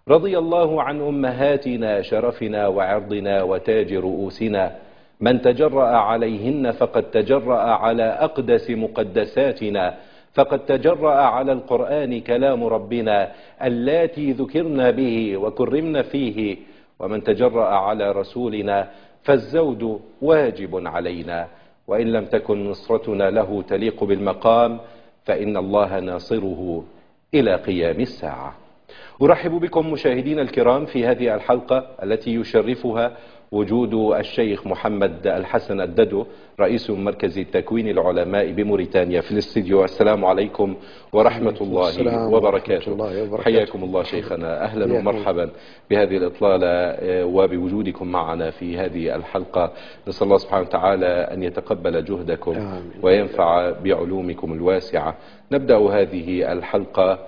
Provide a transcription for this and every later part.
رضي الله عن أمهاتنا شرفنا وعرضنا وتاج رؤوسنا، من تجرأ عليهن فقد تجرأ على أقدس مقدساتنا، فقد تجرأ على القرآن كلام ربنا اللاتي ذكرنا به وكرمنا فيه، ومن تجرأ على رسولنا فالزود واجب علينا، وإن لم تكن نصرتنا له تليق بالمقام فإن الله ناصره إلى قيام الساعة. أرحب بكم مشاهدين الكرام في هذه الحلقة التي يشرفها وجود الشيخ محمد الحسن الددو رئيس مركز تكوين العلماء بموريتانيا في الاستديو. السلام عليكم ورحمة الله وبركاته. حياكم الله شيخنا، أهلا ومرحبا بهذه الإطلالة وبوجودكم معنا في هذه الحلقة. نسأل الله سبحانه وتعالى أن يتقبل جهدكم وينفع بعلومكم الواسعة. نبدأ هذه الحلقة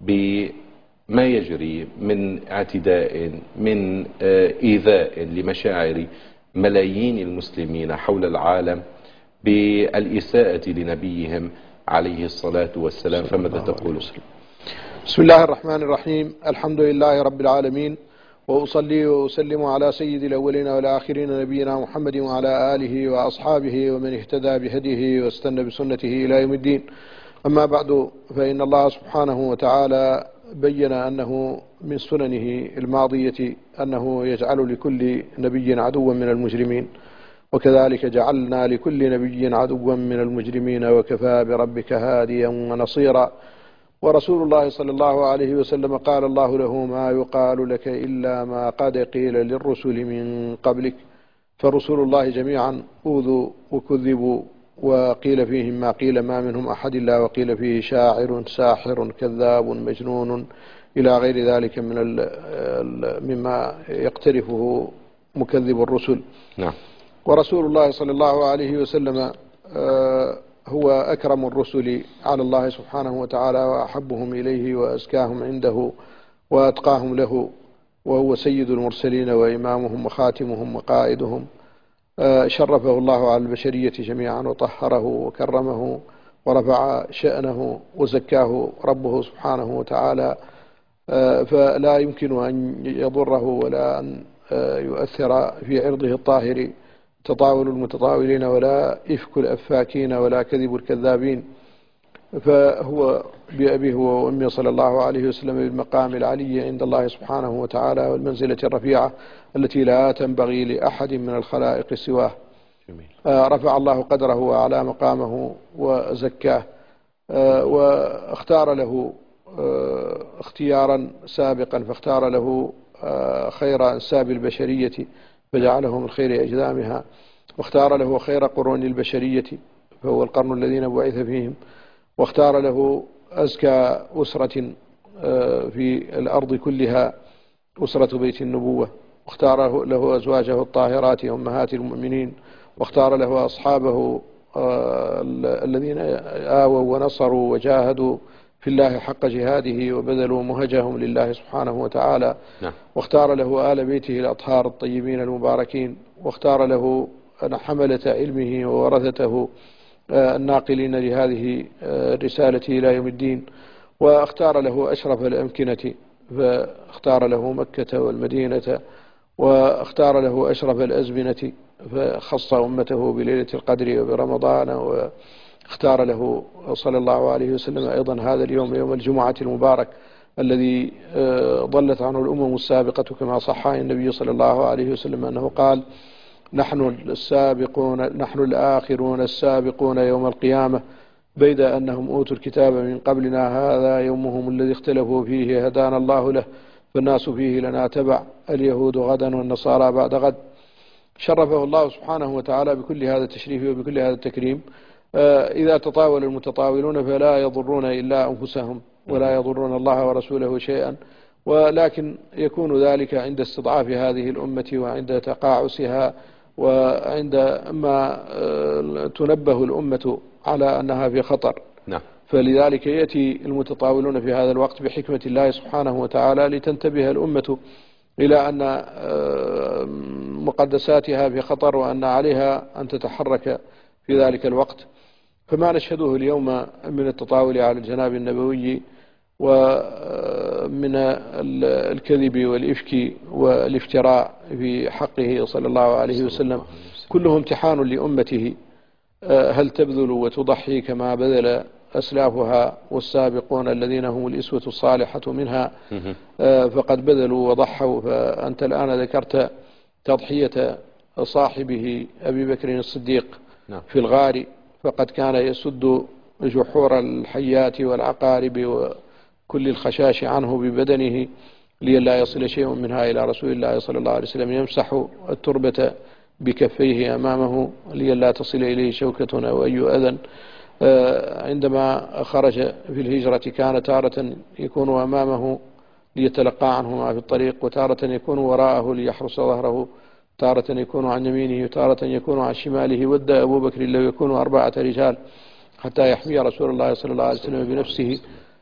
بما يجري من اعتداء، من إيذاء لمشاعر ملايين المسلمين حول العالم بالإساءة لنبيهم عليه الصلاة والسلام، فماذا تقول؟ بسم الله الرحمن الرحيم. الحمد لله رب العالمين، وأصلي وأسلم على سيد الأولين والآخرين نبينا محمد وعلى آله وأصحابه ومن اهتدى بهديه واستنى بسنته إلى يوم الدين. أما بعد، فإن الله سبحانه وتعالى بين أنه من سننه الماضية أنه يجعل لكل نبي عدوا من المجرمين، وكذلك جعلنا لكل نبي عدوا من المجرمين وكفى بربك هاديا ونصيرا. ورسول الله صلى الله عليه وسلم قال الله له: ما يقال لك إلا ما قد قيل للرسل من قبلك. فرسول الله جميعا أوذوا وكذبوا، وقيل فيهم ما قيل، ما منهم أحد إلا وقيل فيه شاعر ساحر كذاب مجنون إلى غير ذلك مما يقترفه مكذب الرسل. نعم. ورسول الله صلى الله عليه وسلم هو أكرم الرسل على الله سبحانه وتعالى، وأحبهم إليه وأزكاهم عنده وأتقاهم له، وهو سيد المرسلين وإمامهم وخاتمهم وقائدهم. شرفه الله على البشرية جميعا وطهره وكرمه ورفع شأنه وزكاه ربه سبحانه وتعالى، فلا يمكن أن يضره ولا أن يؤثر في عرضه الطاهر تطاول المتطاولين ولا إفك الأفاكين ولا كذب الكذابين. فهو بأبيه وأمي صلى الله عليه وسلم بالمقام العلي عند الله سبحانه وتعالى والمنزلة الرفيعة التي لا تنبغي لأحد من الخلائق سواه. رفع الله قدره وأعلى مقامه وزكاه، واختار له اختيارا سابقا، فاختار له خير أنساب البشرية فجعله من خير أجدامها، واختار له خير قرون البشرية فهو القرن الذين بعث فيهم، واختار له أزكى أسرة في الأرض كلها أسرة بيت النبوة، واختار له أزواجه الطاهرات أمهات المؤمنين، واختار له أصحابه الذين آووا ونصروا وجاهدوا في الله حق جهاده وبذلوا مهجهم لله سبحانه وتعالى. واختار له آل بيته الأطهار الطيبين المباركين، واختار له حملة علمه وورثته الناقلين لهذه الرسالة إلى يوم الدين، واختار له أشرف الأمكنة فاختار له مكة والمدينة، واختار له أشرف الأزمنة فخص أمته بليلة القدر وبرمضان، واختار له صلى الله عليه وسلم أيضا هذا اليوم، يوم الجمعة المبارك الذي ضلت عنه الأمم السابقة، كما صح عن النبي صلى الله عليه وسلم أنه قال: نحن الآخرون السابقون يوم القيامة، بيد أنهم أوتوا الكتاب من قبلنا، هذا يومهم الذي اختلفوا فيه هدانا الله له، فالناس فيه لنا تبع، اليهود غدا والنصارى بعد غد. شرفه الله سبحانه وتعالى بكل هذا التشريف وبكل هذا التكريم. إذا تطاول المتطاولون فلا يضرون إلا أنفسهم ولا يضرون الله ورسوله شيئا، ولكن يكون ذلك عند استضعاف هذه الأمة وعند تقاعسها وعندما تنبه الأمة على أنها في خطر. نعم. فلذلك يأتي المتطاولون في هذا الوقت بحكمة الله سبحانه وتعالى لتنتبه الأمة إلى أن مقدساتها في خطر وأن عليها أن تتحرك في ذلك الوقت. فما نشهده اليوم من التطاول على الجناب النبوي ومن الكذب والإفك والافتراء في حقه صلى الله عليه وسلم، كله امتحان لأمته. هل تبذل وتضحي كما بذل أسلافها والسابقون الذين هم الإسوة الصالحة منها؟ فقد بذلوا وضحوا. فأنت الآن ذكرت تضحية صاحبه أبي بكر الصديق في الغار، فقد كان يسد جحور الحيات والعقارب وكل الخشاش عنه ببدنه لئلا يصل شيء منها إلى رسول الله صلى الله عليه وسلم، يمسح التربة بكفيه أمامه لئلا تصل إليه شوكة أو أي أذى. عندما خرج في الهجرة كان تارة يكون أمامه ليتلقى عنه ما في الطريق، وتارة يكون وراءه ليحرس ظهره، تارة يكون عن يمينه، وتارة يكون عن شماله. ود أبو بكر لو يكون 4 رجال حتى يحمي رسول الله صلى الله عليه وسلم بنفسه.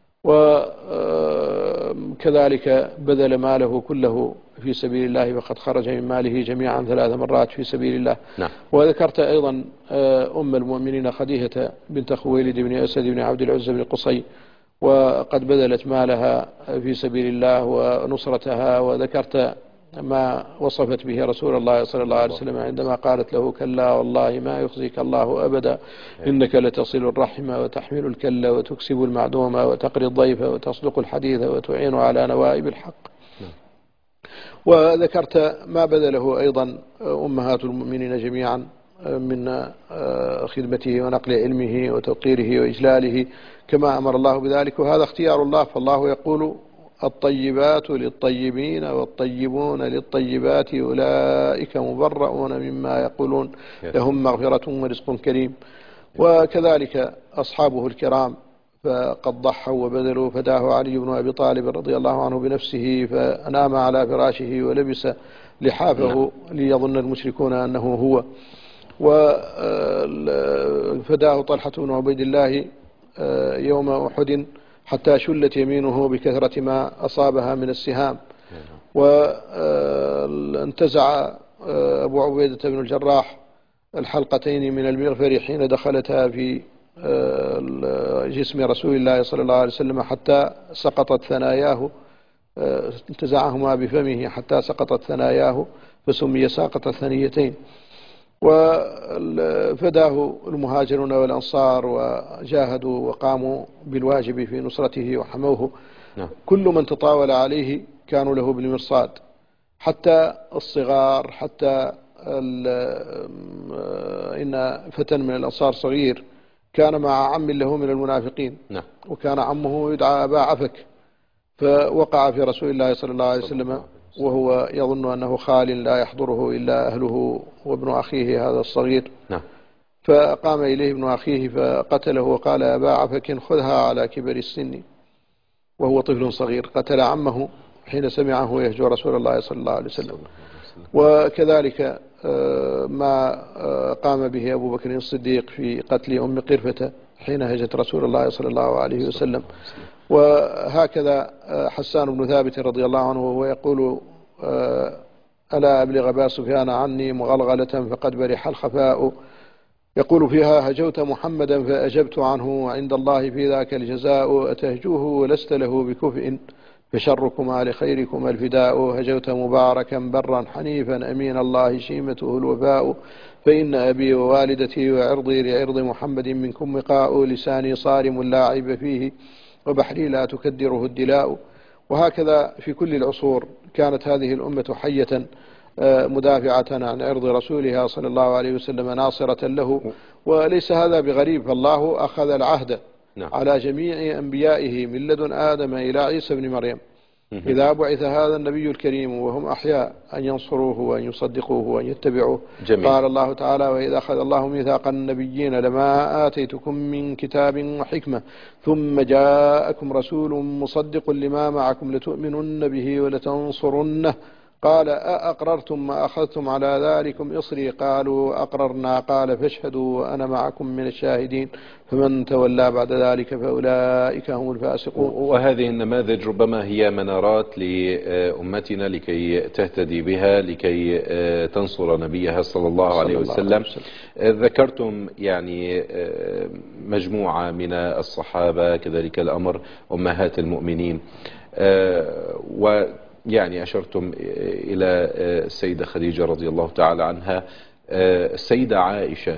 وكذلك بذل ماله كله في سبيل الله، فقد خرج من ماله جميعا 3 مرات في سبيل الله. وذكرت أيضا أم المؤمنين خديجة بنت خويلد بن أسد بن عبد العزى بن قصي، وقد بذلت مالها في سبيل الله ونصرتها. وذكرت ما وصفت به رسول الله صلى الله عليه وسلم عندما قالت له: كلا والله ما يخزيك الله أبدا، إنك لتصل الرحم وتحمل الكل وتكسب المعدوم وتقري الضيف وتصدق الحديث وتعين على نوائب الحق. وذكرت ما بذله أيضا أمهات المؤمنين جميعا من خدمته ونقل علمه وتوقيره وإجلاله كما أمر الله بذلك، وهذا اختيار الله. فالله يقول: الطيبات للطيبين والطيبون للطيبات أولئك مبرؤون مما يقولون لهم مغفرة ورزق كريم. وكذلك أصحابه الكرام فقد ضحوا وبذلوا، فداه علي بن أبي طالب رضي الله عنه بنفسه، فنام على فراشه ولبس لحافه ليظن المشركون أنه هو. وفداه طلحة بن عبيد الله يوم أحد حتى شلت يمينه بكثرة ما أصابها من السهام. وانتزع أبو عبيدة بن الجراح الحلقتين من المغفر حين دخلتها في جسم رسول الله صلى الله عليه وسلم حتى سقطت ثناياه، انتزعهما بفمه حتى سقطت ثناياه فسمي ساقط الثنيتين. وفداه المهاجرون والأنصار وجاهدوا وقاموا بالواجب في نصرته وحموه. كل من تطاول عليه كانوا له بالمرصاد، حتى الصغار، حتى إن فتى من الأنصار صغير كان مع عم له من المنافقين، وكان عمه يدعى أبا عفك، فوقع في رسول الله صلى الله عليه وسلم وهو يظن أنه خال لا يحضره إلا أهله وابن أخيه هذا الصغير. فقام إليه ابن أخيه فقتله وقال: أبا عفك خذها على كبر السن، وهو طفل صغير. قتل عمه حين سمعه يهجو رسول الله صلى الله عليه وسلم. وكذلك ما قام به أبو بكر الصديق في قتل أم قرفة حين هجت رسول الله صلى الله عليه وسلم. وهكذا حسان بن ثابت رضي الله عنه وهو يقول: ألا أبلغ أبا سفيان عني مغلغلة فقد برح الخفاء، يقول فيها: هجوت محمدا فأجبت عنه عند الله في ذاك الجزاء، أتهجوه ولست له بكفء فشركما لخيركما الفداء، هجوت مباركا برا حنيفا أمين الله شيمته الوفاء، فإن أبي ووالدتي وعرضي لعرض محمد منكم وقاء، لساني صارم لا عيب فيه وبحري لا تكدره الدلاء. وهكذا في كل العصور كانت هذه الأمة حية مدافعة عن عرض رسولها صلى الله عليه وسلم، ناصرة له. وليس هذا بغريب، فالله أخذ العهد على جميع أنبيائه من لدن آدم إلى عيسى بن مريم إذا بعث هذا النبي الكريم وهم أحياء أن ينصروه وأن يصدقوه وأن يتبعوه. قال الله تعالى: وإذا أخذ الله ميثاق النبيين لما آتيتكم من كتاب وحكمة ثم جاءكم رسول مصدق لما معكم لتؤمنن به ولتنصرنه قال أأقررتم ما أخذتم على ذلكم إصري؟ قالوا أقررنا. قال فاشهدوا وأنا معكم من الشاهدين، فمن تولى بعد ذلك فأولئك هم الفاسقون. وهذه النماذج ربما هي منارات لأمتنا لكي تهتدي بها، لكي تنصر نبيها صلى الله عليه وسلم. ذكرتم يعني مجموعة من الصحابة، كذلك الأمر أمهات المؤمنين، ويعني أشرتم إلى السيدة خديجة رضي الله تعالى عنها. السيدة عائشة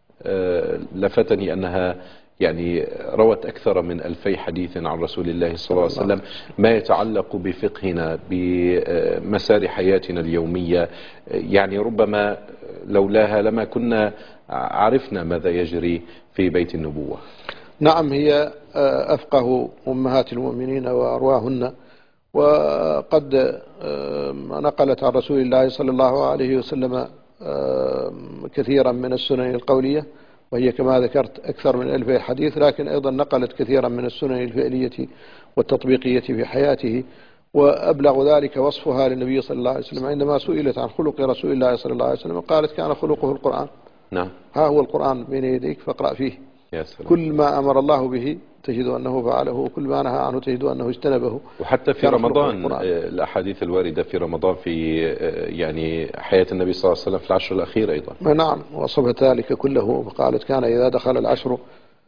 لفتني أنها يعني روت أكثر من 2000 حديث عن رسول الله صلى الله عليه وسلم، ما يتعلق بفقهنا، بمسار حياتنا اليومية. يعني ربما لولاها لما كنا عرفنا ماذا يجري في بيت النبوة. نعم، هي أفقه أمهات المؤمنين وأرواهن، وقد نقلت عن رسول الله صلى الله عليه وسلم كثيرا من السنن القولية، وهي كما ذكرت أكثر من 2000 حديث، لكن أيضا نقلت كثيرا من السنن الفعلية والتطبيقية في حياته. وأبلغ ذلك وصفها للنبي صلى الله عليه وسلم عندما سئلت عن خلق رسول الله صلى الله عليه وسلم قالت كان خلقه القرآن. نعم. ها هو القرآن بين يديك فاقرأ فيه. يا سلام. كل ما أمر الله به تجد أنه فعله، وكل ما نهى عنه تجد أنه اجتنبه. وحتى في رمضان الأحاديث الواردة في رمضان في يعني حياة النبي صلى الله عليه وسلم في العشر الأخير أيضا. نعم، وصفت ذلك كله فقالت كان إذا دخل العشر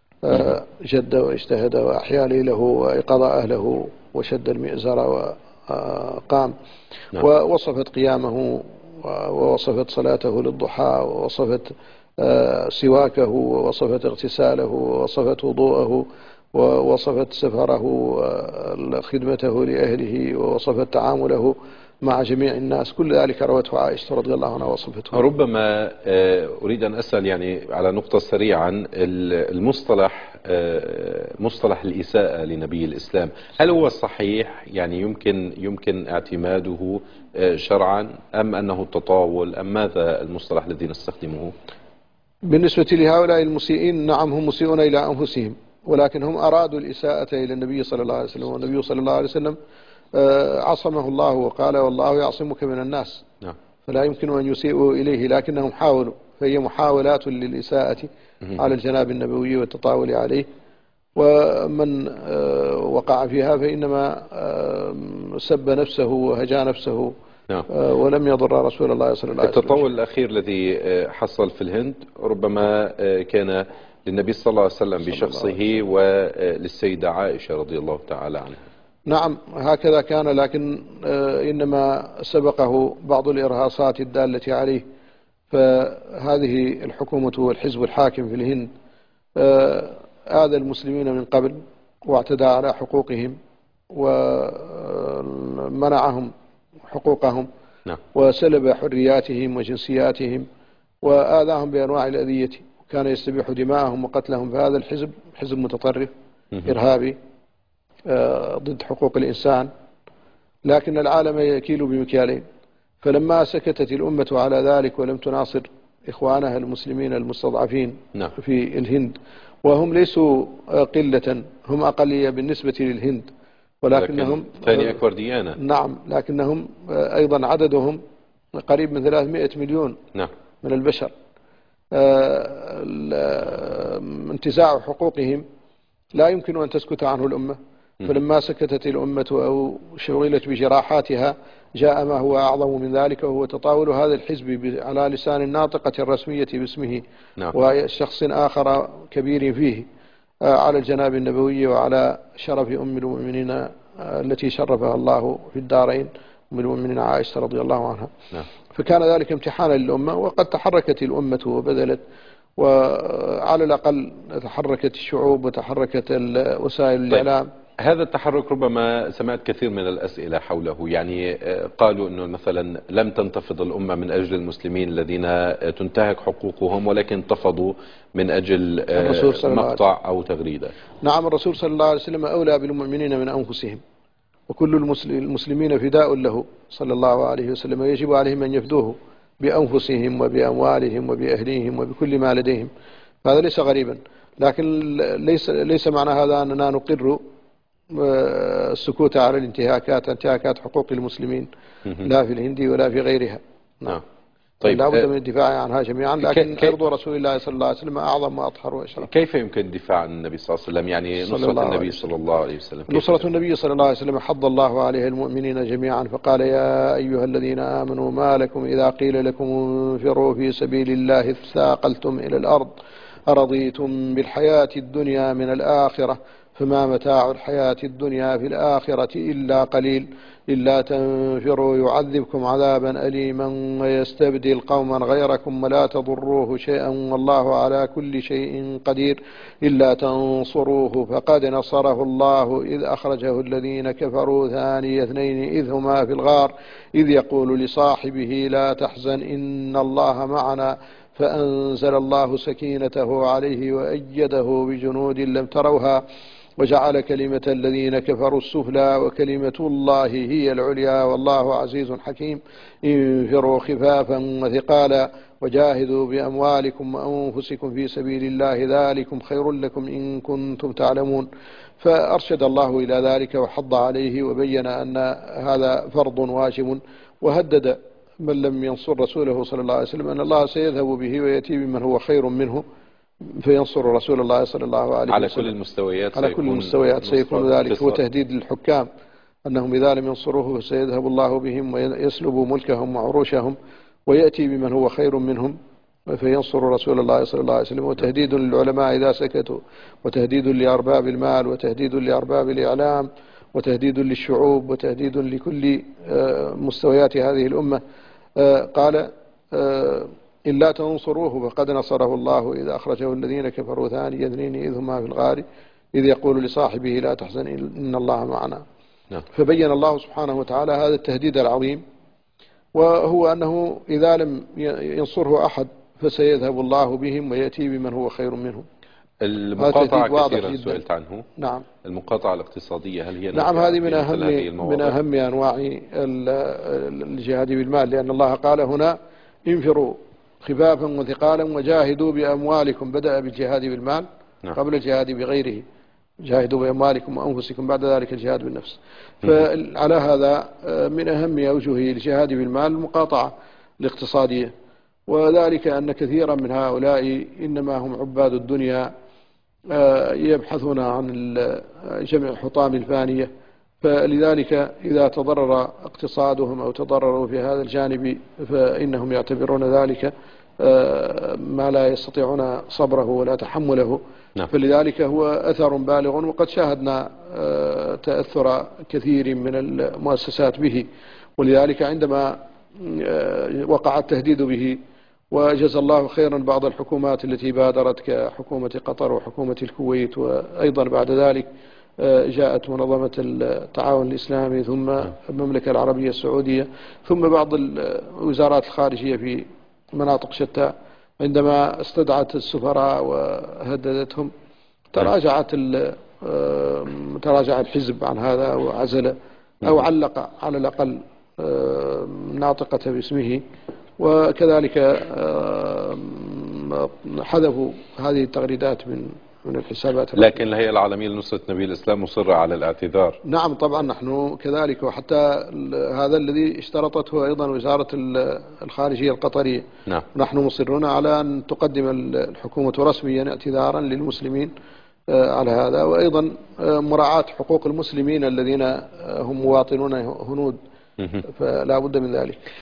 جد واجتهد وأحيا ليله وأيقظ أهله وشد المئزر وقام. نعم. ووصفت قيامه، ووصفت صلاته للضحى، ووصفت سواكه، ووصفت اغتساله، ووصفت وضوءه، ووصفت سفره، خدمته لأهله، ووصفت تعامله مع جميع الناس. كل ذلك روته عائشة رضي الله عنها وصفته. ربما أريد أن أسأل يعني على نقطة سريعا، المصطلح مصطلح الإساءة لنبي الإسلام، هل هو صحيح؟ يعني يمكن اعتماده شرعا، أم أنه التطاول، أم ماذا المصطلح الذي نستخدمه؟ بالنسبة لهؤلاء المسيئين، نعم هم مسيئون إلى أنفسهم، ولكن هم أرادوا الإساءة إلى النبي صلى الله عليه وسلم، والنبي صلى الله عليه وسلم عصمه الله وقال والله يعصمك من الناس. نعم. فلا يمكن أن يسيئوا إليه، لكنهم حاولوا، فهي محاولات للإساءة على الجناب النبوي والتطاول عليه. ومن وقع فيها فإنما سب نفسه وهجا نفسه. نعم. ولم يضر رسول الله صلى الله عليه وسلم. التطاول الأخير الذي حصل في الهند ربما كان للنبي صلى الله عليه وسلم بشخصه وللسيدة عائشة رضي الله تعالى عنها. نعم هكذا كان، لكن إنما سبقه بعض الإرهاصات الدالة عليه. فهذه الحكومة والحزب الحاكم في الهند آذى المسلمين من قبل، واعتدى على حقوقهم ومنعهم حقوقهم. نعم. وسلب حرياتهم وجنسياتهم، وآذاهم بأنواع الأذية، وكان يستبيح دماءهم وقتلهم. فهذا الحزب حزب متطرف إرهابي ضد حقوق الإنسان، لكن العالم يكيل بمكيالين. فلما سكتت الأمة على ذلك ولم تناصر إخوانها المسلمين المستضعفين نعم. في الهند، وهم ليسوا قلة، هم أقلية بالنسبة للهند، ولكنهم ثاني أكبر ديانة. نعم، لكنهم أيضا عددهم قريب من 300 مليون. نعم. من البشر. انتزاع حقوقهم لا يمكن أن تسكت عنه الأمة. فلما سكتت الأمة أو شغلت بجراحاتها جاء ما هو أعظم من ذلك، وهو تطاول هذا الحزب على لسان الناطقة الرسمية باسمه. نعم. وشخص آخر كبير فيه على الجناب النبوي وعلى شرف أم المؤمنين التي شرفها الله في الدارين، أم المؤمنين عائشة رضي الله عنها. نعم. فكان ذلك امتحانا للأمة، وقد تحركت الأمة وبذلت، وعلى الأقل تحركت الشعوب وتحركت وسائل الإعلام. هذا التحرك ربما سمعت كثير من الأسئلة حوله، يعني قالوا أنه مثلا لم تنتفض الأمة من أجل المسلمين الذين تنتهك حقوقهم، ولكن انتفضوا من أجل مقطع أو تغريدة. نعم، الرسول صلى الله عليه وسلم أولى بالمؤمنين من أنفسهم، وكل المسلمين فداء له صلى الله عليه وسلم، ويجب عليهم أن يفدوه بأنفسهم وبأموالهم وبأهليهم وبكل ما لديهم. هذا ليس غريبا، لكن ليس معنى هذا أننا نقر السكوت على انتهاكات حقوق المسلمين لا في الهند ولا في غيرها. نعم. طيب لا بد من الدفاع عنها جميعا، لكن عرض رسول الله صلى الله عليه وسلم أعظم وأطهر وأشرف. كيف يمكن الدفاع عن النبي صلى الله عليه وسلم، يعني نصرة النبي صلى الله عليه وسلم؟ نصرة النبي صلى الله عليه وسلم حض الله عليه المؤمنين جميعا، فقال يا أيها الذين آمنوا ما لكم إذا قيل لكم انفروا في سبيل الله اثاقلتم إلى الأرض أرضيتم بالحياة الدنيا من الآخرة فما متاع الحياة الدنيا في الآخرة إلا قليل إلا تنفروا يعذبكم عذابا أليما ويستبدل قوما غيركم ولا تضروه شيئا والله على كل شيء قدير إلا تنصروه فقد نصره الله إذ أخرجه الذين كفروا ثاني اثنين إذ هما في الغار إذ يقول لصاحبه لا تحزن إن الله معنا فأنزل الله سكينته عليه وأيده بجنود لم تروها وجعل كلمة الذين كفروا السفلى وكلمة الله هي العليا والله عزيز حكيم انفروا خفافا وثقالا وجاهدوا بأموالكم وأنفسكم في سبيل الله ذلكم خير لكم إن كنتم تعلمون. فأرشد الله إلى ذلك وحض عليه وبين أن هذا فرض واجب، وهدد من لم ينصر رسوله صلى الله عليه وسلم أن الله سيذهب به ويأتي بمن هو خير منه فينصر رسول الله صلى الله عليه وسلم على كل المستويات. على كل المستويات سيكون ذلك، وتهديد للحكام أنهم إذا لم ينصروه فسيذهب الله بهم ويسلب ملكهم وعروشهم ويأتي بمن هو خير منهم فينصر رسول الله صلى الله عليه وسلم، وتهديد للعلماء إذا سكتوا، وتهديد لأرباب المال، وتهديد لأرباب الإعلام، وتهديد للشعوب، وتهديد لكل مستويات هذه الأمة. قال إلا تنصروه فقد نصره الله إذ أخرجه الذين كفروا ثاني اثنين إذ هما في الغار إذ يقول لصاحبه لا تحزن إن الله معنا. فبين الله سبحانه وتعالى هذا التهديد العظيم، وهو أنه إذا لم ينصره أحد فسيذهب الله بهم ويأتي بمن هو خير منهم. المقاطعة كثيرا سئلت عنه. نعم. المقاطعة الاقتصادية هل هي نعم، هذه من أهم أنواع الجهاد بالمال، لأن الله قال هنا انفروا خفافا وثقالا وجاهدوا بأموالكم، بدأ بالجهاد بالمال قبل الجهاد بغيره، جاهدوا بأموالكم وأنفسكم بعد ذلك الجهاد بالنفس. فعلى هذا من أهم أوجه الجهاد بالمال المقاطعة الاقتصادية، وذلك أن كثيرا من هؤلاء إنما هم عباد الدنيا يبحثون عن جمع حطام الفانية، فلذلك إذا تضرر اقتصادهم أو تضرروا في هذا الجانب فإنهم يعتبرون ذلك ما لا يستطيعون صبره ولا تحمله. فلذلك هو أثر بالغ، وقد شاهدنا تأثر كثير من المؤسسات به، ولذلك عندما وقع التهديد به وجزى الله خيرا بعض الحكومات التي بادرت كحكومة قطر وحكومة الكويت، وأيضا بعد ذلك جاءت منظمة التعاون الإسلامي، ثم المملكة العربية السعودية، ثم بعض الوزارات الخارجية في مناطق شتى، عندما استدعت السفراء وهددتهم تراجع الحزب عن هذا وعزل أو علق على الأقل ناطقة باسمه، وكذلك حذفوا هذه التغريدات من الحسابات. لكن الهيئة العالمية لنصرة نبي الإسلام مصرة على الاعتذار. نعم طبعا نحن كذلك، وحتى هذا الذي اشترطته أيضا وزارة الخارجية القطرية. نحن مصرون على أن تقدم الحكومة رسميا اعتذارا للمسلمين على هذا، وأيضا مراعاة حقوق المسلمين الذين هم مواطنون هنود، فلا بد من ذلك.